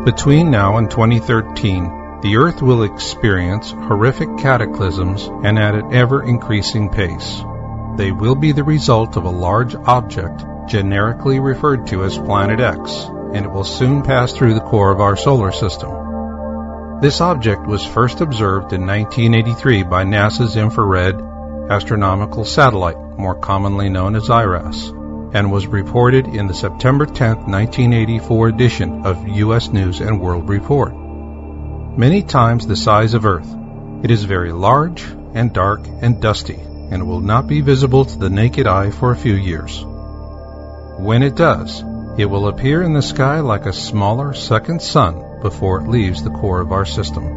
Between now and 2013, the Earth will experience horrific cataclysms and at an ever-increasing pace. They will be the result of a large object generically referred to as Planet X, and it will soon pass through the core of our solar system. This object was first observed in 1983 by NASA's Infrared Astronomical Satellite, more commonly known as IRAS, and was reported in the September 10, 1984 edition of U.S. News & World Report. Many times the size of Earth, it is very large and dark and dusty, and will not be visible to the naked eye for a few years. When it does, it will appear in the sky like a smaller second sun before it leaves the core of our system.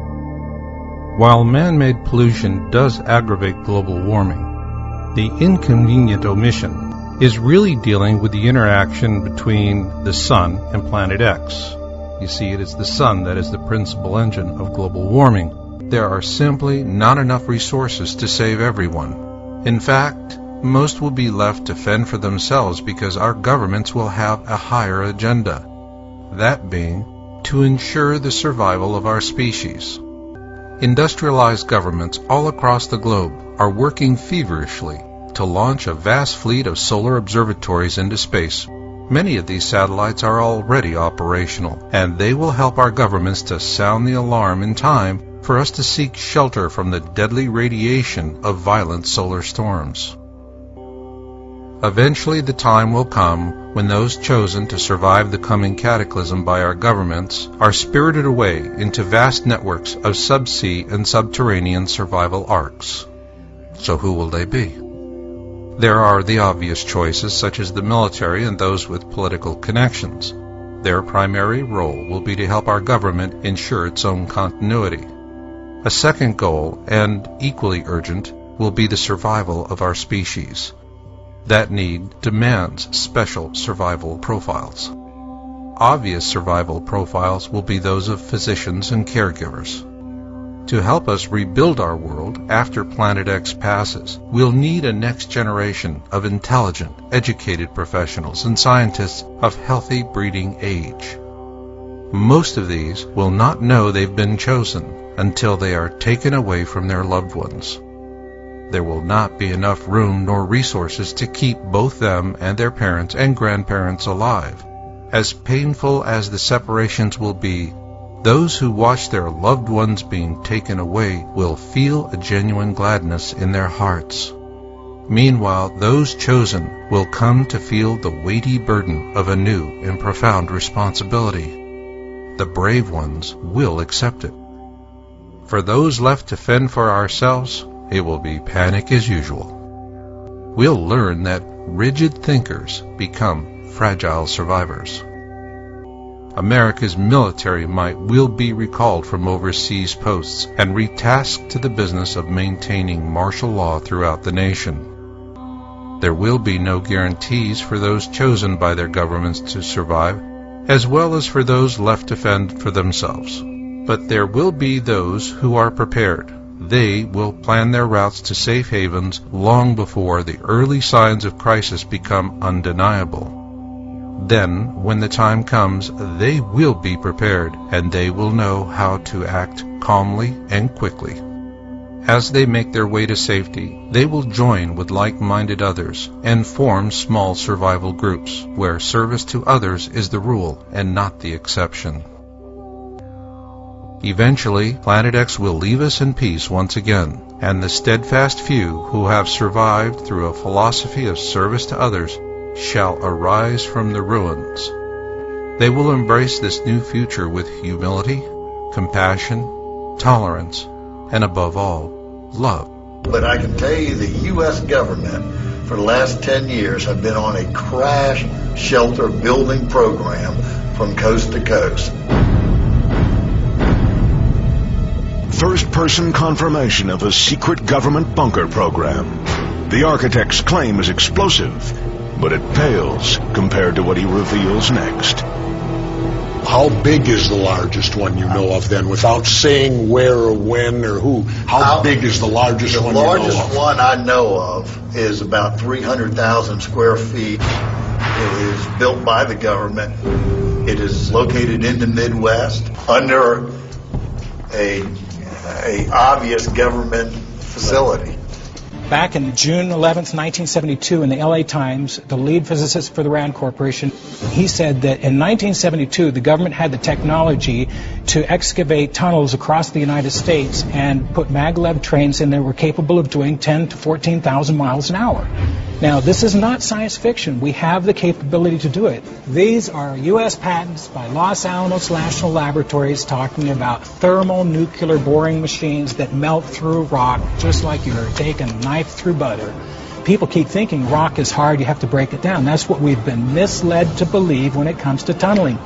While man-made pollution does aggravate global warming, the inconvenient omission is really dealing with the interaction between the Sun and Planet X. You see, it is the Sun that is the principal engine of global warming. There are simply not enough resources to save everyone. In fact, most will be left to fend for themselves because our governments will have a higher agenda, that being to ensure the survival of our species. Industrialized governments all across the globe are working feverishly to launch a vast fleet of solar observatories into space. Many of these satellites are already operational, and they will help our governments to sound the alarm in time for us to seek shelter from the deadly radiation of violent solar storms. Eventually the time will come when those chosen to survive the coming cataclysm by our governments are spirited away into vast networks of subsea and subterranean survival arks. So who will they be? There are the obvious choices, such as the military and those with political connections. Their primary role will be to help our government ensure its own continuity. A second goal, and equally urgent, will be the survival of our species. That need demands special survival profiles. Obvious survival profiles will be those of physicians and caregivers. To help us rebuild our world after Planet X passes, we'll need a next generation of intelligent, educated professionals and scientists of healthy breeding age. Most of these will not know they've been chosen until they are taken away from their loved ones. There will not be enough room nor resources to keep both them and their parents and grandparents alive. As painful as the separations will be, those who watch their loved ones being taken away will feel a genuine gladness in their hearts. Meanwhile, those chosen will come to feel the weighty burden of a new and profound responsibility. The brave ones will accept it. For those left to fend for ourselves, it will be panic as usual. We'll learn that rigid thinkers become fragile survivors. America's military might will be recalled from overseas posts and retasked to the business of maintaining martial law throughout the nation. There will be no guarantees for those chosen by their governments to survive, as well as for those left to fend for themselves. But there will be those who are prepared. They will plan their routes to safe havens long before the early signs of crisis become undeniable. Then, when the time comes, they will be prepared, and they will know how to act calmly and quickly. As they make their way to safety, they will join with like-minded others and form small survival groups, where service to others is the rule and not the exception. Eventually, Planet X will leave us in peace once again, and the steadfast few who have survived through a philosophy of service to others shall arise from the ruins. They will embrace this new future with humility, compassion, tolerance, and above all, love. But I can tell you the U.S. government for the last 10 years have been on a crash shelter building program from coast to coast. First-person confirmation of a secret government bunker program. The architect's claim is explosive, but it pales compared to what he reveals next. How big is the largest one you know of then, without saying where or when or who? How big is the largest one you know of? The largest one I know of is about 300,000 square feet. It is built by the government. It is located in the Midwest under a obvious government facility. Back in June 11th, 1972, in the LA Times, the lead physicist for the RAND Corporation, he said that in 1972, the government had the technology to excavate tunnels across the United States and put maglev trains in that were capable of doing 10 to 14,000 miles an hour. Now, this is not science fiction. We have the capability to do it. These are U.S. patents by Los Alamos National Laboratories talking about thermonuclear boring machines that melt through rock just like you're taking a knife through butter. People keep thinking rock is hard, you have to break it down. That's what we've been misled to believe when it comes to tunneling.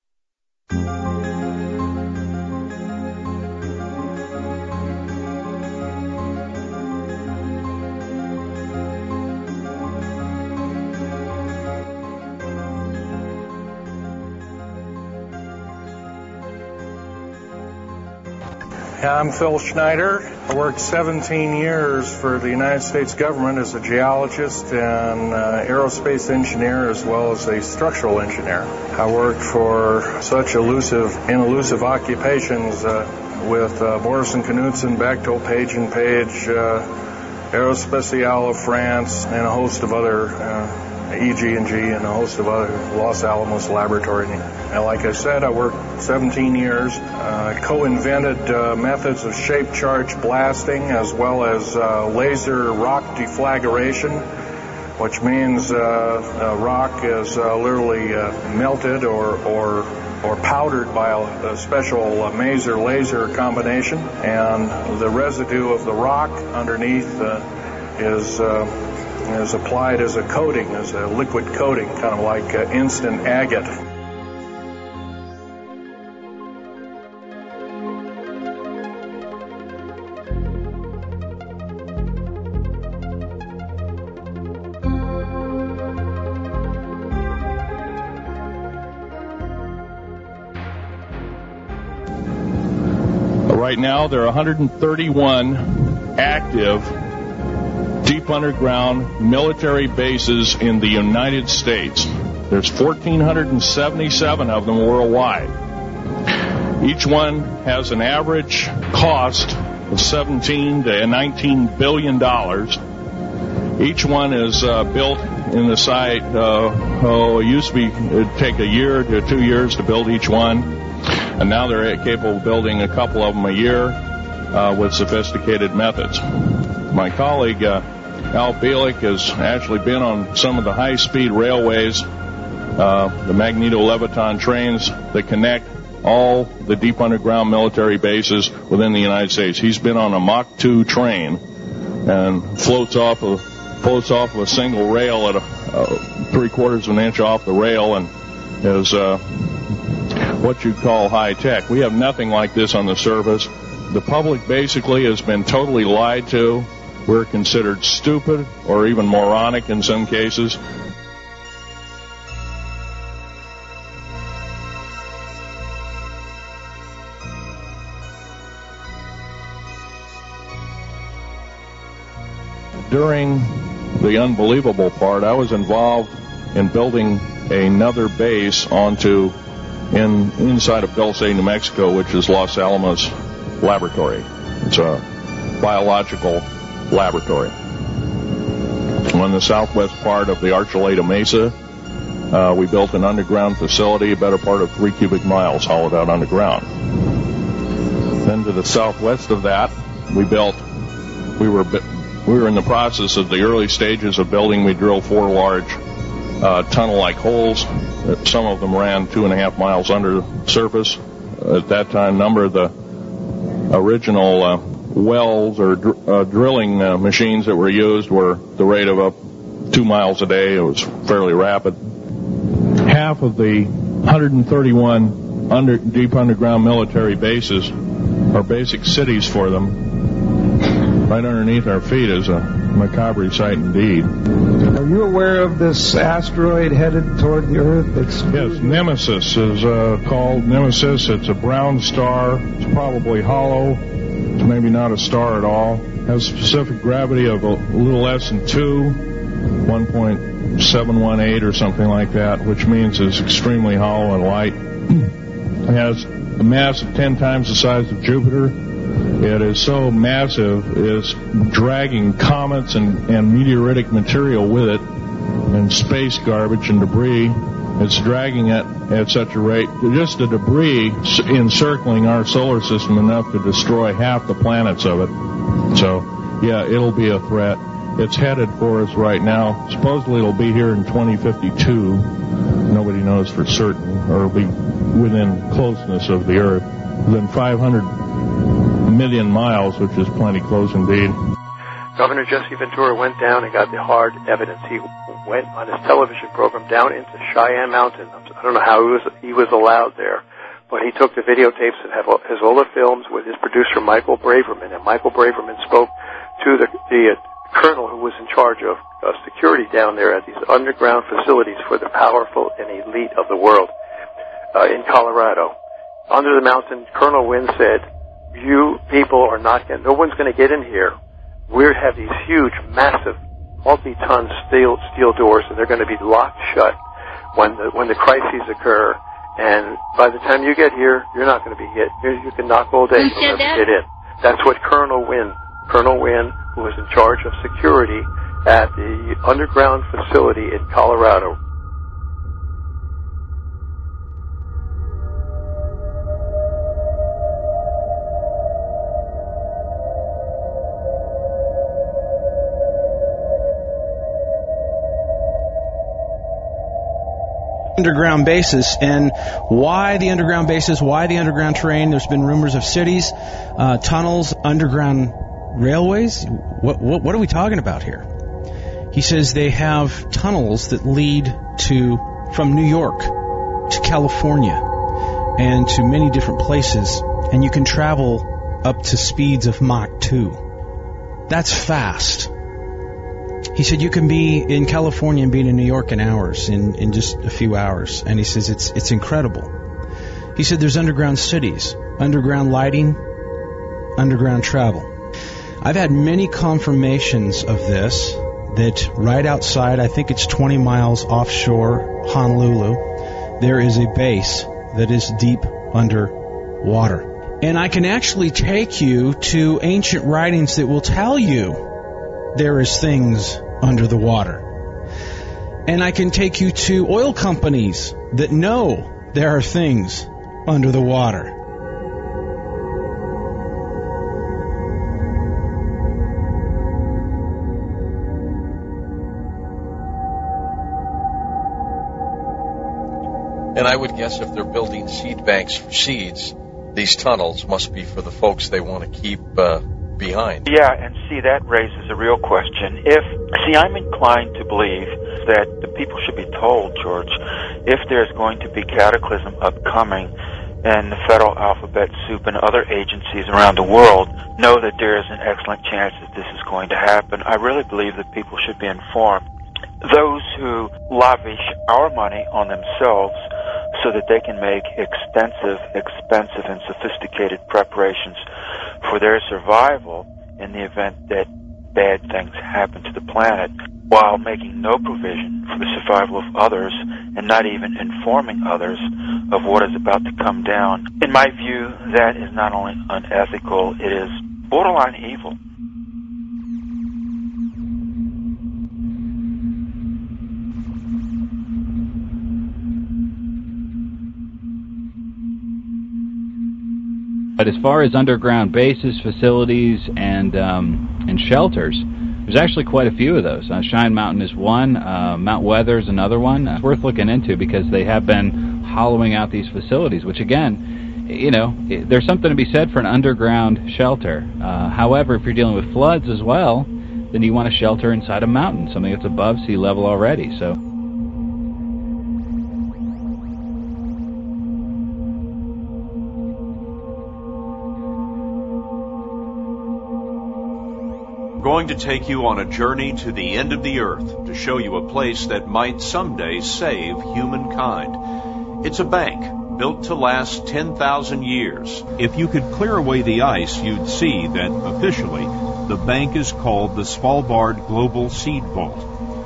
I'm Phil Schneider. I worked 17 years for the United States government as a geologist and aerospace engineer as well as a structural engineer. I worked for such elusive occupations with Morrison Knudsen, Bechtel, Page & Page, Aerospatiale of France, and a host of other EG&G and a host of other Los Alamos Laboratory. And like I said, I worked 17 years. I co-invented methods of shape charge blasting as well as laser rock deflagration, which means rock is literally melted or powdered by a special Maser laser combination, and the residue of the rock underneath is applied as a coating, as a liquid coating, kind of like instant agate. Right now, there are 131 active deep underground military bases in the United States. There's 1,477 of them worldwide. Each one has an average cost of $17 to $19 billion. Each one is built in the site. It used to be it'd take a year to 2 years to build each one, and now they're capable of building a couple of them a year with sophisticated methods. My colleague Al Bielik has actually been on some of the high-speed railways, the Magneto-Leviton trains that connect all the deep underground military bases within the United States. He's been on a Mach 2 train and floats off of a single rail at 3/4 of an inch off the rail, and is what you'd call high-tech. We have nothing like this on the surface. The public basically has been totally lied to. We're considered stupid or even moronic in some cases. During the unbelievable part, I was involved in building another base inside of Dulce, New Mexico, which is Los Alamos Laboratory. It's a biological laboratory. On the southwest part of the Archuleta Mesa, we built an underground facility, a better part of 3 cubic miles hollowed out underground. Then to the southwest of that, we were in the process of the early stages of building. We drilled 4 large tunnel-like holes. Some of them ran 2.5 miles under the surface. At that time, a number of the original wells or drilling machines that were used were the rate of up 2 miles a day. It was fairly rapid. Half of the 131 deep underground military bases are basic cities for them. Right underneath our feet is a macabre sight indeed. Are you aware of this asteroid headed toward the Earth? Yes, Nemesis is called Nemesis. It's a brown star. It's probably hollow. It's maybe not a star at all. Has specific gravity of a little less than 2. 1.718 or something like that, which means it's extremely hollow and light. It has a mass of 10 times the size of Jupiter. It is so massive, it's dragging comets and meteoritic material with it, and space garbage and debris. It's dragging it at such a rate. Just the debris encircling our solar system enough to destroy half the planets of it. So, yeah, it'll be a threat. It's headed for us right now. Supposedly it'll be here in 2052. Nobody knows for certain, or it'll be within closeness of the Earth, within 500 million miles, which is plenty close indeed. Governor Jesse Ventura went down and got the hard evidence. He went on his television program down into Cheyenne Mountain. I don't know how he was allowed there, but he took the videotapes and has all the films with his producer Michael Braverman, and Michael Braverman spoke to the colonel who was in charge of security down there at these underground facilities for the powerful and elite of the world in Colorado. Under the mountain, Colonel Wynn said, "You people are not getting, no one's going to get in here. We have these huge, massive, multi-ton steel doors, and they're going to be locked shut when the crises occur. And by the time you get here, you're not going to be hit. You can knock all day, you'll never get in." That's what Colonel Wynn, who was in charge of security at the underground facility in Colorado. Underground bases, and why the underground bases, why the underground terrain. There's been rumors of cities, tunnels, underground railways. What are we talking about here? He says they have tunnels that lead from New York to California and to many different places, and you can travel up to speeds of Mach 2. That's fast. He said you can be in California and be in New York in hours, in just a few hours. And he says it's incredible. He said there's underground cities, underground lighting, underground travel. I've had many confirmations of this, that right outside, I think it's 20 miles offshore Honolulu, there is a base that is deep underwater. And I can actually take you to ancient writings that will tell you there is things under the water. And I can take you to oil companies that know there are things under the water. And I would guess if they're building seed banks for seeds, these tunnels must be for the folks they want to keep behind. Yeah, and see, that raises a real question. I'm inclined to believe that the people should be told, George, if there's going to be cataclysm upcoming, and the Federal Alphabet Soup and other agencies around the world know that there is an excellent chance that this is going to happen, I really believe that people should be informed. Those who lavish our money on themselves so that they can make extensive, expensive, and sophisticated preparations for their survival in the event that bad things happen to the planet, while making no provision for the survival of others and not even informing others of what is about to come down. In my view, that is not only unethical, it is borderline evil. But as far as underground bases, facilities, and shelters, there's actually quite a few of those. Cheyenne Mountain is one. Mount Weather is another one. It's worth looking into because they have been hollowing out these facilities, which, again, there's something to be said for an underground shelter. However, if you're dealing with floods as well, then you want to shelter inside a mountain, something that's above sea level already. So. Going to take you on a journey to the end of the earth to show you a place that might someday save humankind. It's a bank built to last 10,000 years. If you could clear away the ice, you'd see that officially the bank is called the Svalbard Global Seed Vault.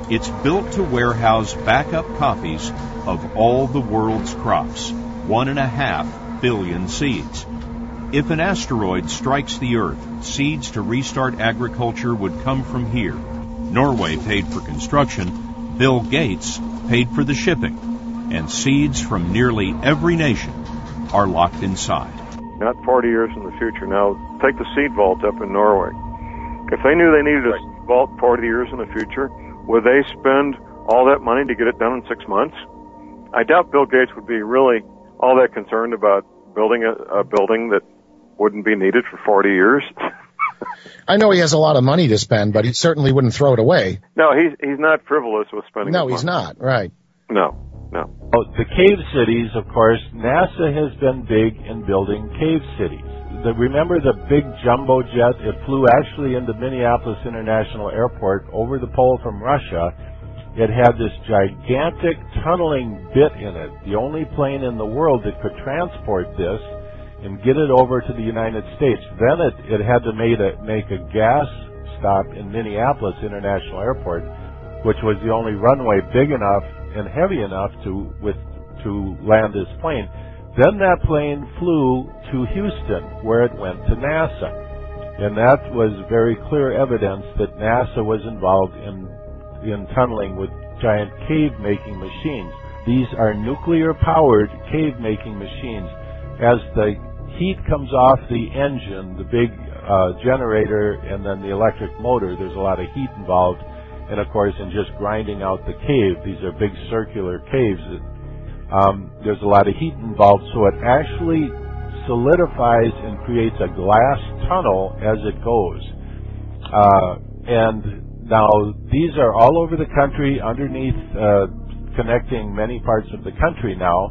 It's built to warehouse backup copies of all the world's crops, 1.5 billion seeds. If an asteroid strikes the Earth, seeds to restart agriculture would come from here. Norway paid for construction, Bill Gates paid for the shipping, and seeds from nearly every nation are locked inside. Not 40 years in the future. Now, take the seed vault up in Norway. If they knew they needed a vault 40 years in the future, would they spend all that money to get it done in 6 months? I doubt Bill Gates would be really all that concerned about building a building that wouldn't be needed for 40 years. I know he has a lot of money to spend, but he certainly wouldn't throw it away. No, he's not frivolous with spending No, his he's money. not, right. No. Oh, the cave cities, of course, NASA has been big in building cave cities. Remember the big jumbo jet? It flew actually into Minneapolis International Airport over the pole from Russia. It had this gigantic tunneling bit in it, the only plane in the world that could transport this and get it over to the United States. Then it had to make a gas stop in Minneapolis International Airport, which was the only runway big enough and heavy enough to land this plane. Then that plane flew to Houston, where it went to NASA. And that was very clear evidence that NASA was involved in tunneling with giant cave-making machines. These are nuclear-powered cave-making machines. As the heat comes off the engine, the big generator, and then the electric motor, there's a lot of heat involved. And, of course, in just grinding out the cave, these are big circular caves. There's a lot of heat involved, so it actually solidifies and creates a glass tunnel as it goes. And now these are all over the country, underneath, connecting many parts of the country now.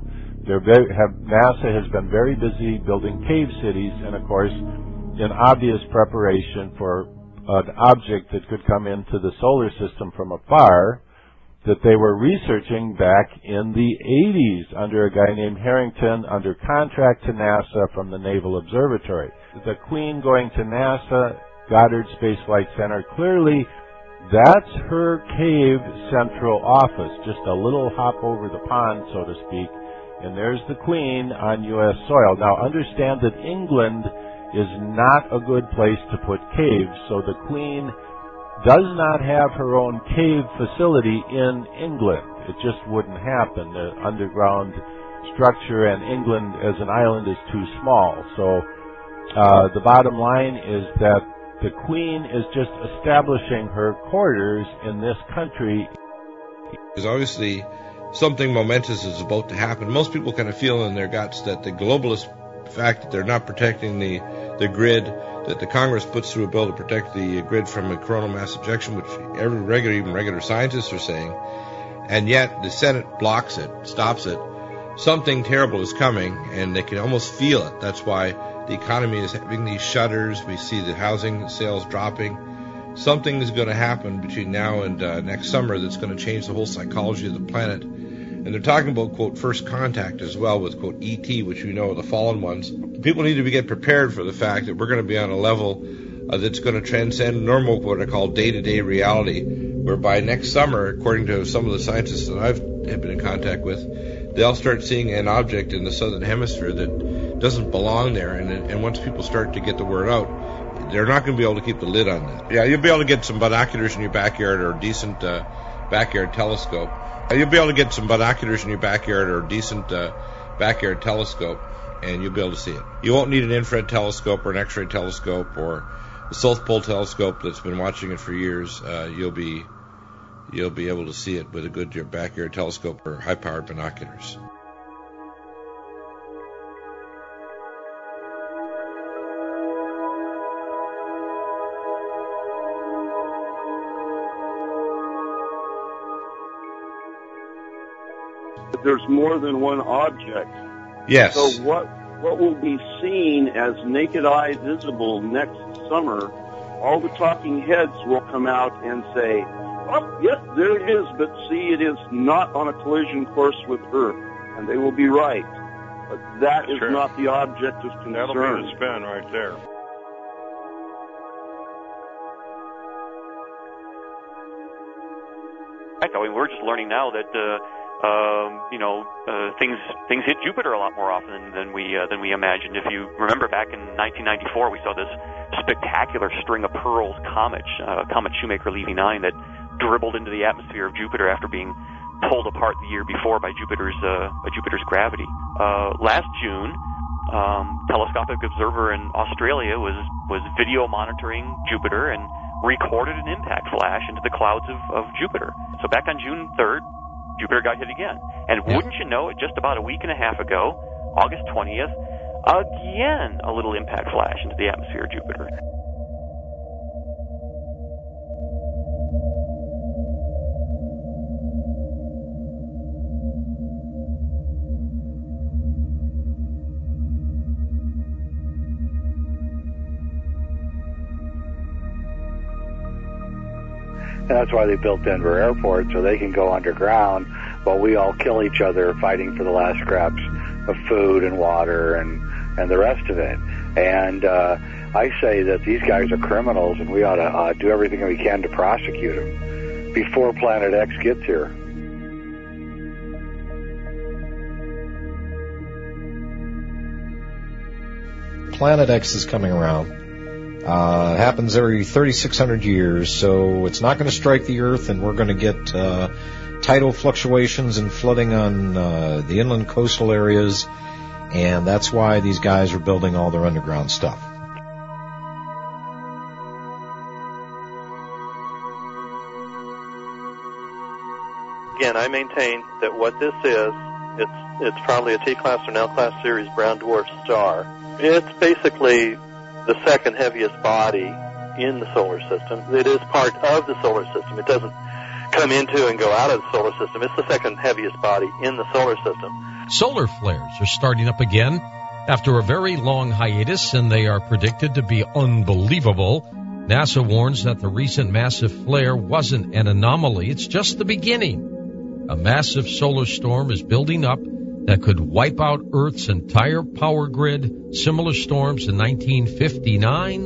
NASA has been very busy building cave cities, and of course, in obvious preparation for an object that could come into the solar system from afar, that they were researching back in the 80s under a guy named Harrington, under contract to NASA from the Naval Observatory. The Queen going to NASA, Goddard Space Flight Center, clearly that's her cave central office, just a little hop over the pond, so to speak, and there's the Queen on U.S. soil. Now understand that England is not a good place to put caves, so the Queen does not have her own cave facility in England. It just wouldn't happen. The underground structure, and England as an island is too small. So the bottom line is that the Queen is just establishing her quarters in this country. Because obviously something momentous is about to happen. Most people kind of feel in their guts that the globalist fact that they're not protecting the grid, that the Congress puts through a bill to protect the grid from a coronal mass ejection, which even regular scientists are saying, and yet the Senate blocks it, stops it. Something terrible is coming, and they can almost feel it. That's why the economy is having these shudders. We see the housing sales dropping. Something is going to happen between now and next summer that's going to change the whole psychology of the planet. And they're talking about, quote, first contact as well with, quote, ET, which we know are the fallen ones. People need to get prepared for the fact that we're going to be on a level that's going to transcend normal, what I call day-to-day reality, whereby next summer, according to some of the scientists that I've been in contact with, they'll start seeing an object in the southern hemisphere that doesn't belong there. And once people start to get the word out, they're not going to be able to keep the lid on that. Yeah, you'll be able to get some binoculars in your backyard or a decent backyard telescope. You'll be able to get some binoculars in your backyard or a decent backyard telescope, and you'll be able to see it. You won't need an infrared telescope or an X-ray telescope or the South Pole telescope that's been watching it for years. You'll be able to see it with a good backyard telescope or high-powered binoculars. There's more than one object. Yes. So what will be seen as naked eye visible next summer, all the talking heads will come out and say, oh, yes, there it is, but see, it is not on a collision course with Earth. And they will be right. But that is not the object of concern. That'll be the spin right there. I mean, we're just learning now that things hit Jupiter a lot more often than we imagined. If you remember, back in 1994, we saw this spectacular string of pearls comet Shoemaker-Levy 9 that dribbled into the atmosphere of Jupiter after being pulled apart the year before by Jupiter's gravity. Last June, telescopic observer in Australia was video monitoring Jupiter and recorded an impact flash into the clouds of Jupiter. So back on June 3rd, Jupiter got hit again. And wouldn't you know it, just about a week and a half ago, August 20th, again a little impact flash into the atmosphere of Jupiter. And that's why they built Denver Airport, so they can go underground while we all kill each other fighting for the last scraps of food and water and the rest of it. And I say that these guys are criminals, and we ought to do everything we can to prosecute them before Planet X gets here. Planet X is coming around. It happens every 3,600 years, so it's not going to strike the Earth, and we're going to get tidal fluctuations and flooding on the inland coastal areas, and that's why these guys are building all their underground stuff. Again, I maintain that what this is, it's probably a T-class or L-class series brown dwarf star. It's basically the second heaviest body in the solar system. It is part of the solar system. It doesn't come into and go out of the solar system. It's the second heaviest body in the solar system. Solar flares are starting up again after a very long hiatus, and they are predicted to be unbelievable. NASA warns that the recent massive flare wasn't an anomaly. It's just the beginning. A massive solar storm is building up that could wipe out Earth's entire power grid. Similar storms in 1959,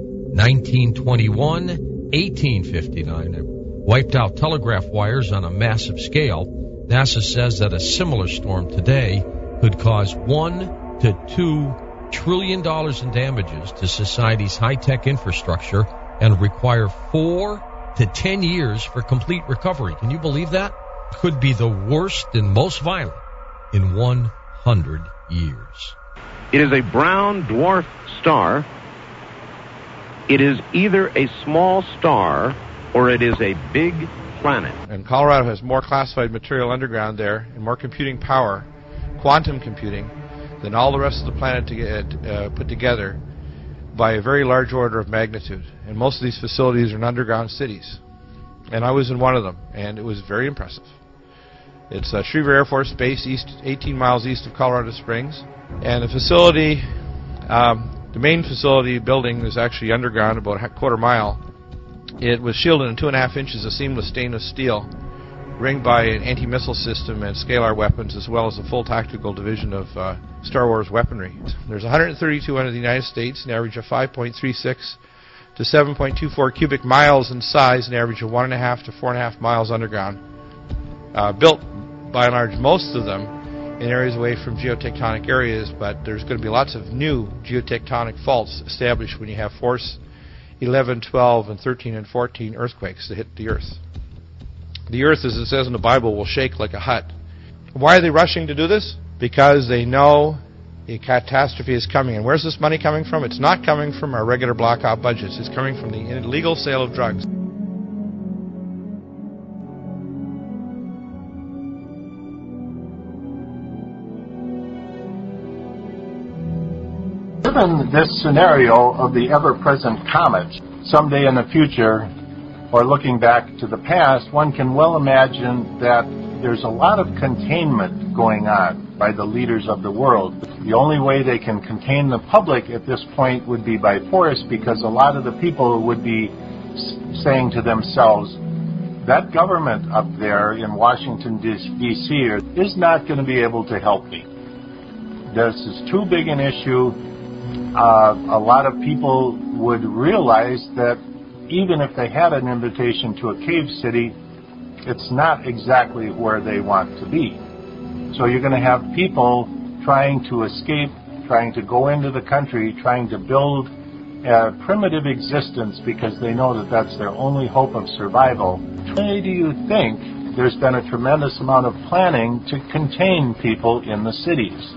1921, 1859 wiped out telegraph wires on a massive scale. NASA says that a similar storm today could cause $1 to $2 trillion in damages to society's high-tech infrastructure and require 4 to 10 years for complete recovery. Can you believe that? Could be the worst and most violent in 100 years. It is a brown dwarf star. It is either a small star or it is a big planet. And Colorado has more classified material underground there and more computing power, quantum computing, than all the rest of the planet to get put together by a very large order of magnitude. And most of these facilities are in underground cities. And I was in one of them, and it was very impressive. It's Schriever Air Force Base, 18 miles east of Colorado Springs. And the facility, the main facility building is actually underground about a quarter mile. It was shielded in 2.5 inches of seamless stainless steel, ringed by an anti-missile system and scalar weapons, as well as a full tactical division of Star Wars weaponry. There's 132 under the United States, an average of 5.36 to 7.24 cubic miles in size, an average of 1.5 to 4.5 miles underground. Built, by and large, most of them in areas away from geotectonic areas, but there's going to be lots of new geotectonic faults established when you have force 11, 12, and 13, and 14 earthquakes that hit the Earth. The Earth, as it says in the Bible, will shake like a hut. Why are they rushing to do this? Because they know a catastrophe is coming. And where's this money coming from? It's not coming from our regular blackout budgets. It's coming from the illegal sale of drugs. Given this scenario of the ever-present comet, someday in the future, or looking back to the past, one can well imagine that there's a lot of containment going on by the leaders of the world. The only way they can contain the public at this point would be by force, because a lot of the people would be saying to themselves, that government up there in Washington, D.C. is not going to be able to help me. This is too big an issue. A lot of people would realize that even if they had an invitation to a cave city, it's not exactly where they want to be. So you're going to have people trying to escape, trying to go into the country, trying to build a primitive existence because they know that that's their only hope of survival. Why do you think there's been a tremendous amount of planning to contain people in the cities?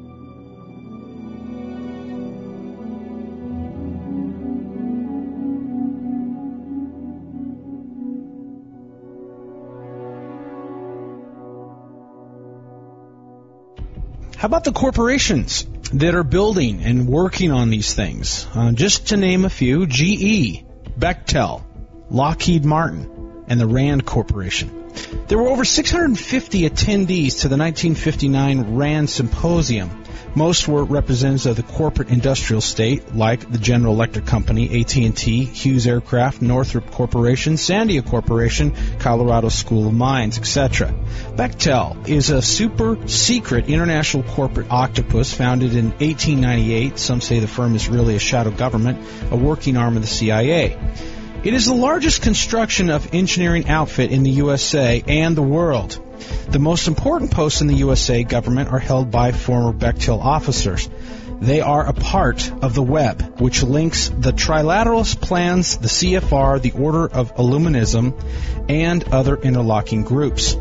How about the corporations that are building and working on these things? Just to name a few, GE, Bechtel, Lockheed Martin, and the RAND Corporation. There were over 650 attendees to the 1959 RAND Symposium. Most were representatives of the corporate industrial state, like the General Electric Company, AT&T, Hughes Aircraft, Northrop Corporation, Sandia Corporation, Colorado School of Mines, etc. Bechtel is a super-secret international corporate octopus founded in 1898. Some say the firm is really a shadow government, a working arm of the CIA. It is the largest construction of engineering outfit in the USA and the world. The most important posts in the USA government are held by former Bechtel officers. They are a part of the web, which links the Trilateralist Plans, the CFR, the Order of Illuminism, and other interlocking groups.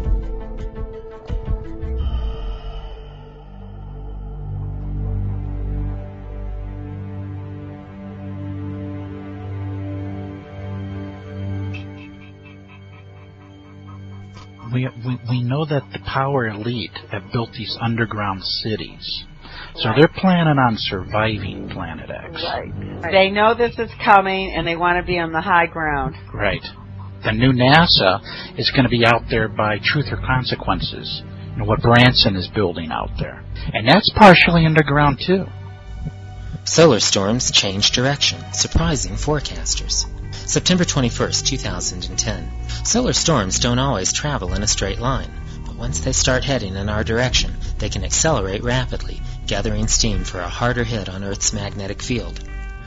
We know that the power elite have built these underground cities. So they're planning on surviving Planet X. Right. They know this is coming, and they want to be on the high ground. Right. The new NASA is going to be out there by Truth or Consequences, what Branson is building out there. And that's partially underground, too. Solar storms change direction, surprising forecasters. September 21st, 2010. Solar storms don't always travel in a straight line, but once they start heading in our direction, they can accelerate rapidly, gathering steam for a harder hit on Earth's magnetic field.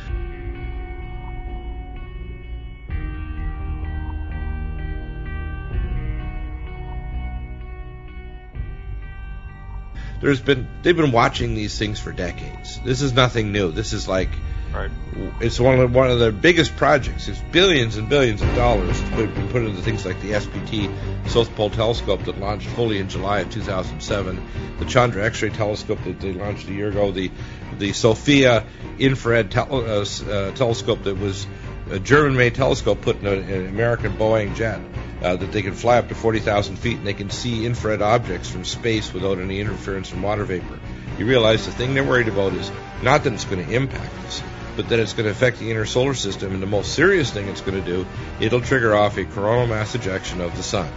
They've been watching these things for decades. This is nothing new. This is like, it's one of the biggest projects. It's billions and billions of dollars been put into things like the SPT South Pole Telescope that launched fully in July of 2007, the Chandra X-ray Telescope that they launched a year ago, the SOFIA infrared telescope that was a German-made telescope put in an American Boeing jet. That they can fly up to 40,000 feet and they can see infrared objects from space without any interference from water vapor. You realize the thing they're worried about is not that it's going to impact us, but that it's going to affect the inner solar system, and the most serious thing it's going to do, it'll trigger off a coronal mass ejection of the sun.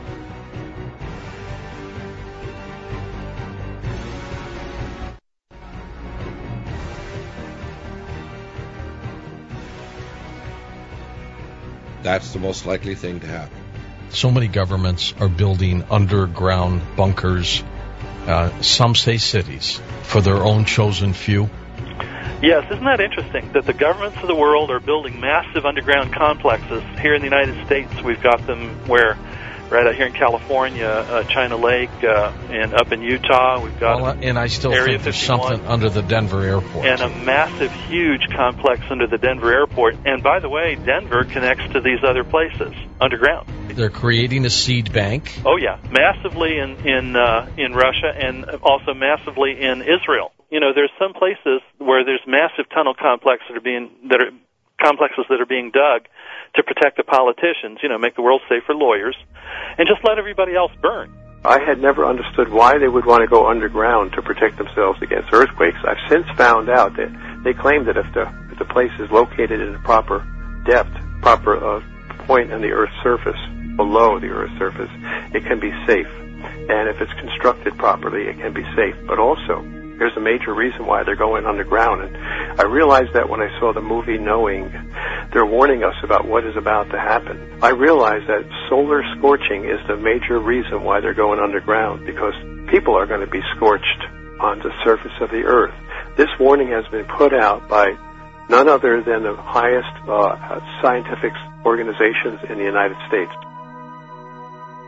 That's the most likely thing to happen. So many governments are building underground bunkers, some say cities, for their own chosen few. Yes, isn't that interesting that the governments of the world are building massive underground complexes? Here in the United States, we've got them where, right out here in California, China Lake, and up in Utah, we've got and I still Area think there's 51, something under the Denver airport. and a massive, huge complex under the Denver airport. And by the way, Denver connects to these other places underground. They're creating a seed bank. Oh yeah, massively in Russia and also massively in Israel. You know, there's some places where there's massive tunnel complexes that are being dug to protect the politicians. You know, make the world safe for lawyers, and just let everybody else burn. I had never understood why they would want to go underground to protect themselves against earthquakes. I've since found out that they claim that if the place is located in a proper depth, proper point on the Earth's surface, below the Earth's surface, it can be safe. And if it's constructed properly, it can be safe. But also, there's a major reason why they're going underground. And I realized that when I saw the movie Knowing, they're warning us about what is about to happen. I realized that solar scorching is the major reason why they're going underground, because people are going to be scorched on the surface of the Earth. This warning has been put out by none other than the highest scientific organizations in the United States.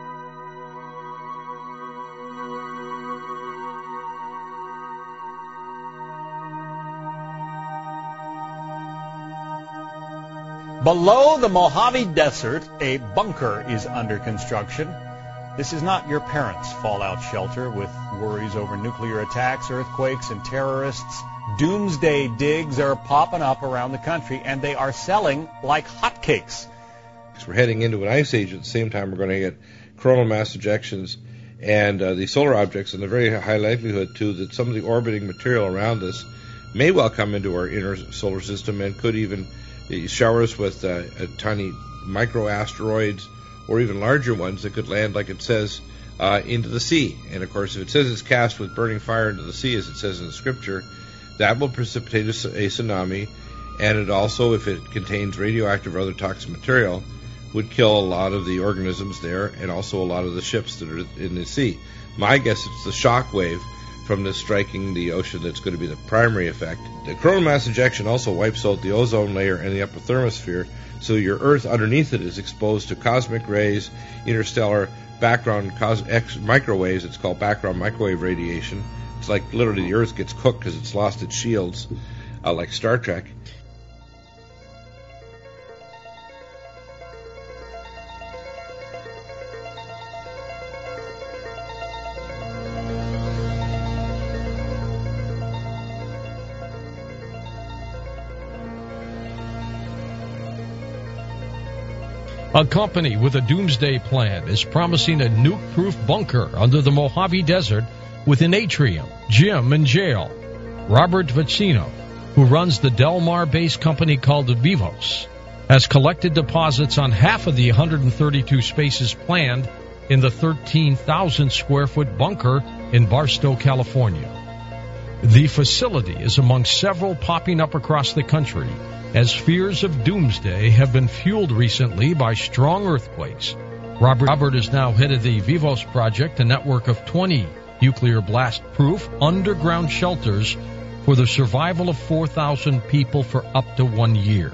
Below the Mojave Desert, a bunker is under construction. This is not your parents' fallout shelter with worries over nuclear attacks, earthquakes, and terrorists. Doomsday digs are popping up around the country, and they are selling like hotcakes. We're heading into an ice age. At the same time, we're going to get coronal mass ejections and the solar objects, and a very high likelihood, too, that some of the orbiting material around us may well come into our inner solar system and could even shower us with tiny microasteroids or even larger ones that could land, like it says, into the sea. And, of course, if it says it's cast with burning fire into the sea, as it says in the Scripture, that will precipitate a tsunami, and it also, if it contains radioactive or other toxic material, would kill a lot of the organisms there and also a lot of the ships that are in the sea. My guess it's the shock wave from this striking the ocean that's going to be the primary effect. The coronal mass ejection also wipes out the ozone layer and the upper thermosphere, so your Earth underneath it is exposed to cosmic rays, interstellar background microwaves. It's called background microwave radiation. It's like literally the Earth gets cooked because it's lost its shields, like Star Trek. A company with a doomsday plan is promising a nuke-proof bunker under the Mojave Desert with an atrium, gym, and jail. Robert Vecino, who runs the Del Mar-based company called Vivos, has collected deposits on half of the 132 spaces planned in the 13,000-square-foot bunker in Barstow, California. The facility is among several popping up across the country as fears of doomsday have been fueled recently by strong earthquakes. Robert is now head of the Vivos Project, a network of 20 nuclear blast-proof underground shelters for the survival of 4,000 people for up to 1 year.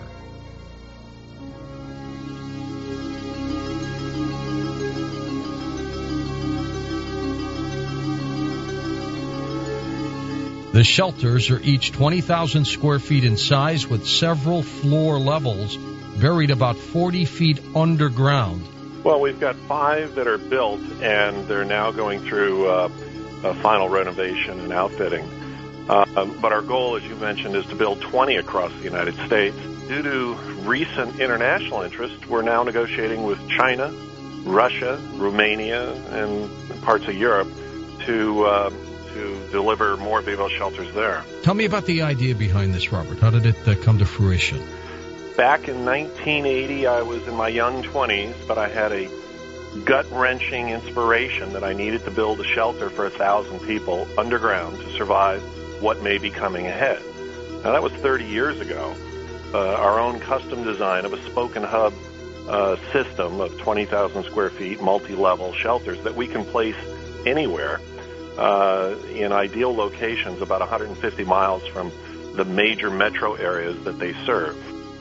The shelters are each 20,000 square feet in size with several floor levels buried about 40 feet underground. Well, we've got 5 that are built, and they're now going through a final renovation and outfitting. But our goal, as you mentioned, is to build 20 across the United States. Due to recent international interest, we're now negotiating with China, Russia, Romania, and parts of Europe to deliver more Vivos shelters there. Tell me about the idea behind this, Robert. How did it come to fruition? Back in 1980, I was in my young 20s, but I had a gut-wrenching inspiration that I needed to build a shelter for 1,000 people underground to survive what may be coming ahead. Now, that was 30 years ago. Our own custom design of a spoken hub system of 20,000 square feet, multi-level shelters that we can place anywhere in ideal locations about 150 miles from the major metro areas that they serve.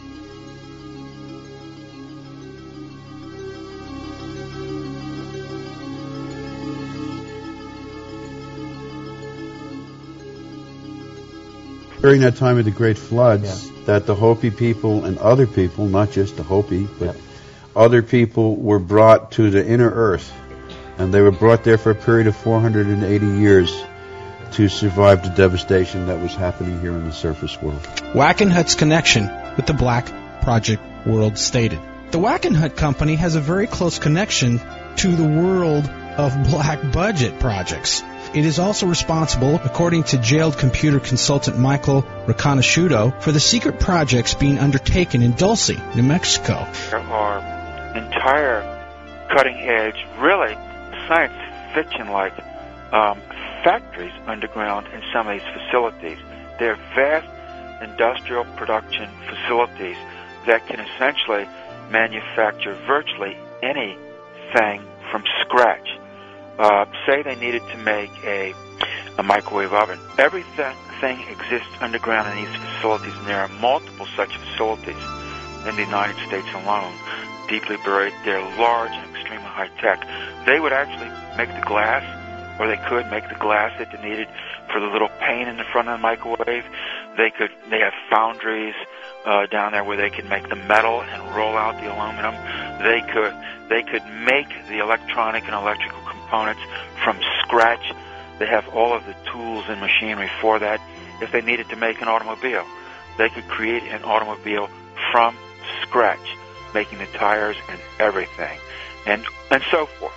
During that time of the Great Floods, that the Hopi people and other people, not just the Hopi, but other people were brought to the inner earth. And they were brought there for a period of 480 years to survive the devastation that was happening here in the surface world. Wackenhut's connection with the Black Project world stated. The Wackenhut Company has a very close connection to the world of black budget projects. It is also responsible, according to jailed computer consultant Michael Riconosciuto, for the secret projects being undertaken in Dulce, New Mexico. There are entire cutting-edge, really science fiction-like factories underground in some of these facilities. They're vast industrial production facilities that can essentially manufacture virtually anything from scratch. Say they needed to make a microwave oven. Everything exists underground in these facilities, and there are multiple such facilities in the United States alone, deeply buried. They're large and extremely high-tech. They would actually make the glass or they could make the glass that they needed for the little pane in the front of the microwave. They have foundries down there where they can make the metal and roll out the aluminum. They could make the electronic and electrical components from scratch. They have all of the tools and machinery for that. If they needed to make an automobile, they could create an automobile from scratch, making the tires and everything, and so forth.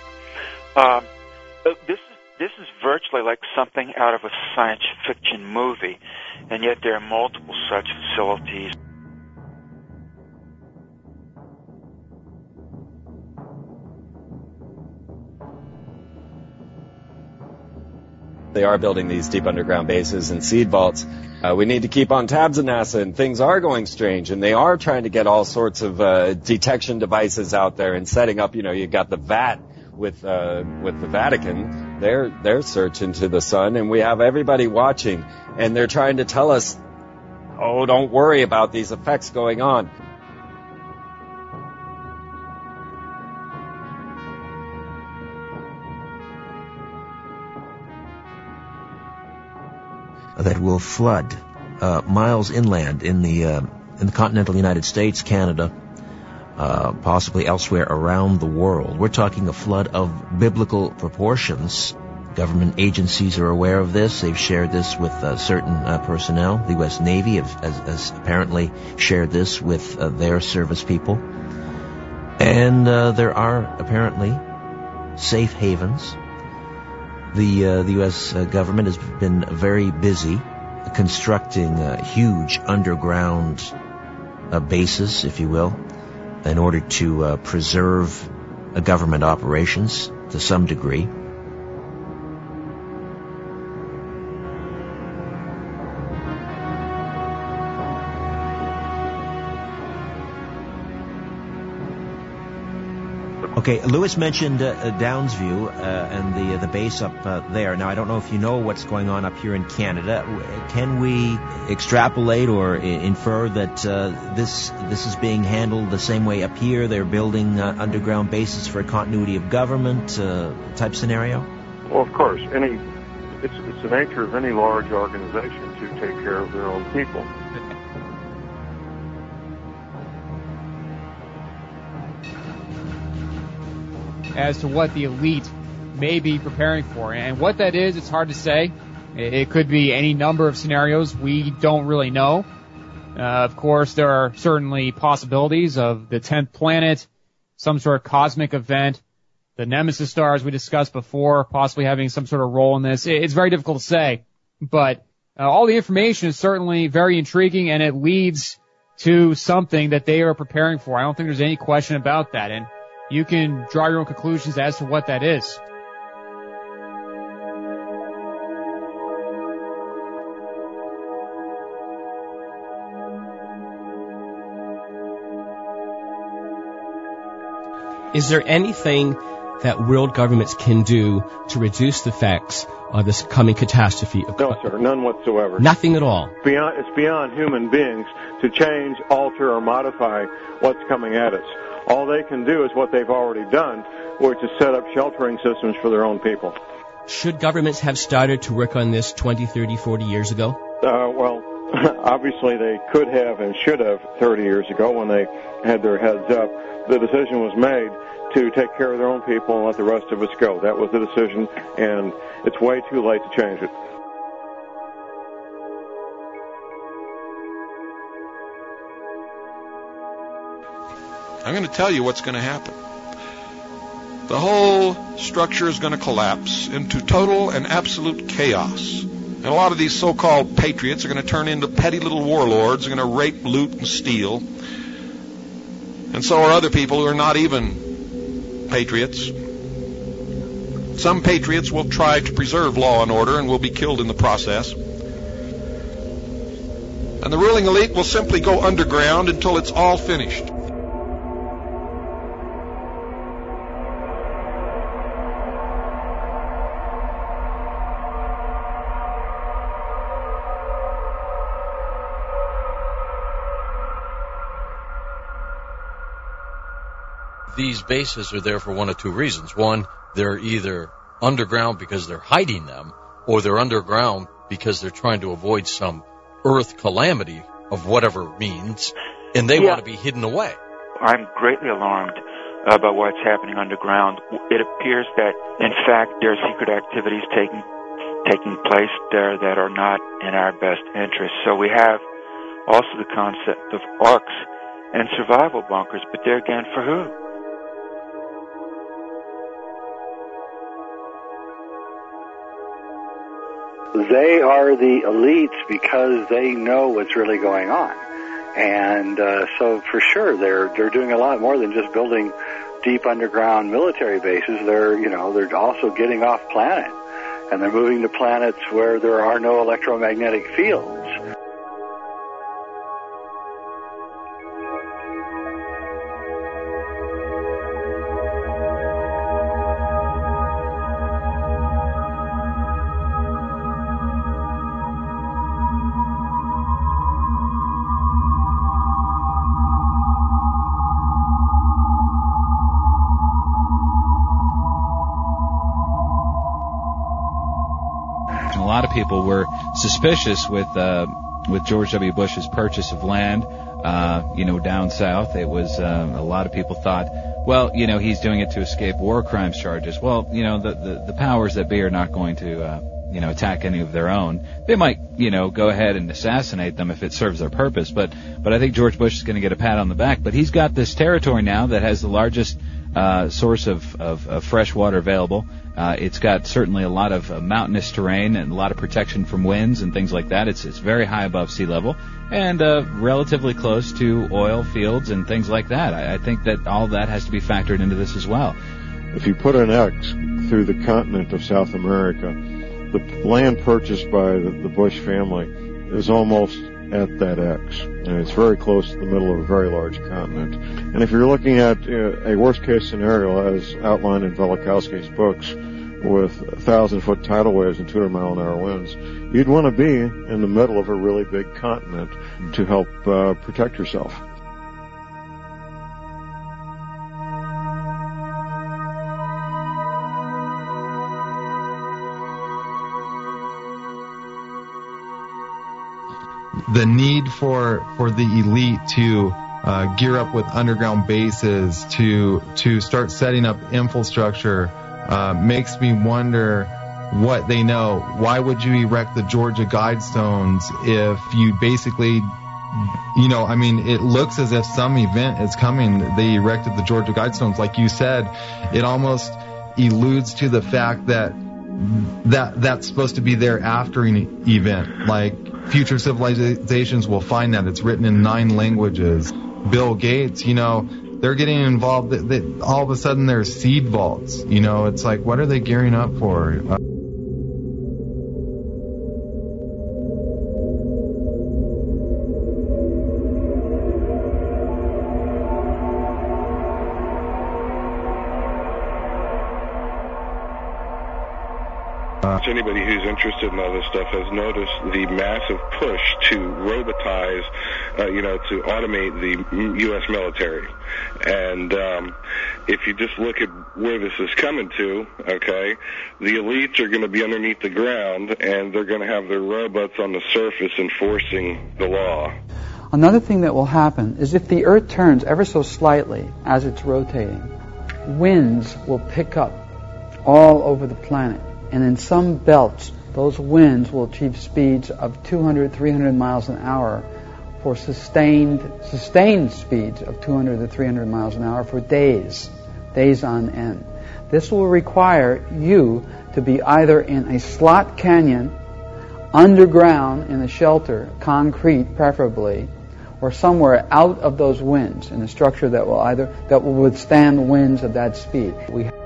This is virtually like something out of a science fiction movie, and yet there are multiple such facilities. They are building these deep underground bases and seed vaults. We need to keep on tabs of NASA, and things are going strange, and they are trying to get all sorts of detection devices out there and setting up. You've got the VAT with the Vatican. They're searching to the sun, and we have everybody watching, and they're trying to tell us, oh, don't worry about these effects going on. That will flood miles inland in the continental United States, Canada, possibly elsewhere around the world. We're talking a flood of biblical proportions. Government agencies are aware of this. They've shared this with certain personnel. The U.S. Navy has apparently shared this with their service people. And there are apparently safe havens. The U.S. government has been very busy constructing huge underground bases, if you will, in order to preserve government operations to some degree. Okay, Lewis mentioned Downsview and the base up there. Now, I don't know if you know what's going on up here in Canada. Can we extrapolate or infer that this is being handled the same way up here? They're building underground bases for a continuity of government type scenario? Well, of course. It's the nature of any large organization to take care of their own people. As to what the elite may be preparing for. And what that is, it's hard to say. It could be any number of scenarios. We don't really know. Of course, there are certainly possibilities of the 10th planet, some sort of cosmic event, the Nemesis stars we discussed before, possibly having some sort of role in this. It's very difficult to say. But all the information is certainly very intriguing, and it leads to something that they are preparing for. I don't think there's any question about that. And you can draw your own conclusions as to what that is. Is there anything that world governments can do to reduce the effects of this coming catastrophe? No, sir, none whatsoever. Nothing at all. It's beyond human beings to change, alter, or modify what's coming at us. All they can do is what they've already done, which is set up sheltering systems for their own people. Should governments have started to work on this 20, 30, 40 years ago? Well, obviously they could have and should have 30 years ago when they had their heads up. The decision was made to take care of their own people and let the rest of us go. That was the decision, and it's way too late to change it. I'm going to tell you what's going to happen. The whole structure is going to collapse into total and absolute chaos. And a lot of these so-called patriots are going to turn into petty little warlords. They're going to rape, loot, and steal. And so are other people who are not even patriots. Some patriots will try to preserve law and order and will be killed in the process. And the ruling elite will simply go underground until it's all finished. These bases are there for one of two reasons. One, they're either underground because they're hiding them, or they're underground because they're trying to avoid some earth calamity of whatever means, and they want to be hidden away. I'm greatly alarmed about what's happening underground. It appears that, in fact, there are secret activities taking place there that are not in our best interest. So we have also the concept of arcs and survival bunkers, but there again, for who? They are the elites because they know what's really going on. And so for sure they're doing a lot more than just building deep underground military bases. They're also getting off planet, and they're moving to planets where there are no electromagnetic fields. A lot of people were suspicious with George W. Bush's purchase of land, down south. It was a lot of people thought, well, he's doing it to escape war crimes charges. Well, the powers that be are not going to attack any of their own. They might go ahead and assassinate them if it serves their purpose. But I think George Bush is going to get a pat on the back. But he's got this territory now that has the largest source of fresh water available. It's got certainly a lot of mountainous terrain and a lot of protection from winds and things like that. It's very high above sea level and relatively close to oil fields and things like that. I think that all that has to be factored into this as well. If you put an X through the continent of South America, the land purchased by the Bush family is almost at that X, and it's very close to the middle of a very large continent. And if you're looking at a worst-case scenario, as outlined in Velikovsky's books, with 1,000-foot tidal waves and 200-mile-an-hour winds, you'd want to be in the middle of a really big continent to help protect yourself. The need for the elite to gear up with underground bases, to start setting up infrastructure, makes me wonder what they know. Why would you erect the Georgia Guidestones if you basically, it looks as if some event is coming. They erected the Georgia Guidestones. Like you said, it almost alludes to the fact that's supposed to be their after an event. Like, future civilizations will find that. It's written in 9 languages. Bill Gates, they're getting involved. All of a sudden, there's seed vaults. It's like, what are they gearing up for? Anybody who's interested in all this stuff has noticed the massive push to robotize, to automate the U.S. military. And if you just look at where this is coming to, okay, the elites are going to be underneath the ground, and they're going to have their robots on the surface enforcing the law. Another thing that will happen is if the Earth turns ever so slightly as it's rotating, winds will pick up all over the planet. And in some belts, those winds will achieve speeds of 200, 300 miles an hour for sustained speeds of 200 to 300 miles an hour for days on end. This will require you to be either in a slot canyon, underground in a shelter, concrete preferably, or somewhere out of those winds in a structure that will withstand winds of that speed.